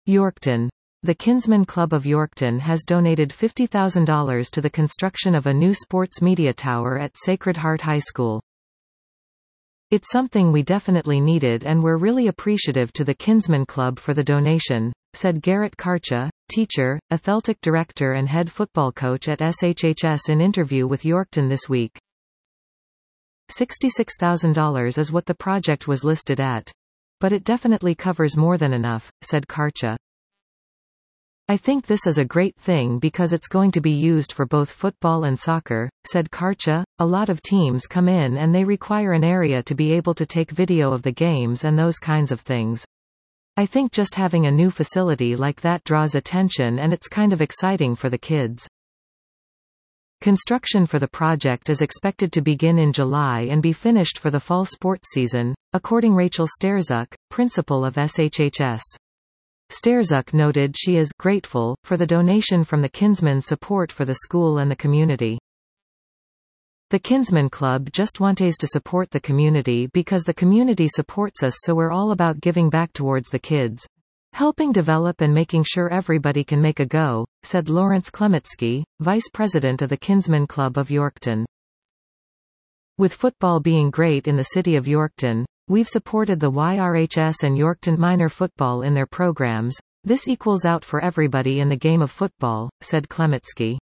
Yorkton. The Kinsman Club of Yorkton has donated $50,000 to the construction of a new sports media tower at Sacred Heart High School. It's something we definitely needed and we're really appreciative to the Kinsman Club for the donation, said Garrett Karcha, teacher, athletic director and head football coach at SHHS in interview with Yorkton this week. $66,000 is what the project was listed at. But it definitely covers more than enough, said Karcha. I think this is a great thing because it's going to be used for both football and soccer, said Karcha. A lot of teams come in and they require an area to be able to take video of the games and those kinds of things. I think just having a new facility like that draws attention and it's kind of exciting for the kids. Construction for the project is expected to begin in July and be finished for the fall sports season, according Rachel Sterzuk, principal of SHHS. Sterzuk noted she is grateful for the donation from the Kinsman support for the school and the community. The Kinsman Club just wants to support the community because the community supports us, so we're all about giving back towards the kids, helping develop and making sure everybody can make a go, said Lawrence Klemetsky, vice president of the Kinsman Club of Yorkton. With football being great in the city of Yorkton, we've supported the YRHS and Yorkton Minor Football in their programs. This equals out for everybody in the game of football, said Klemetsky.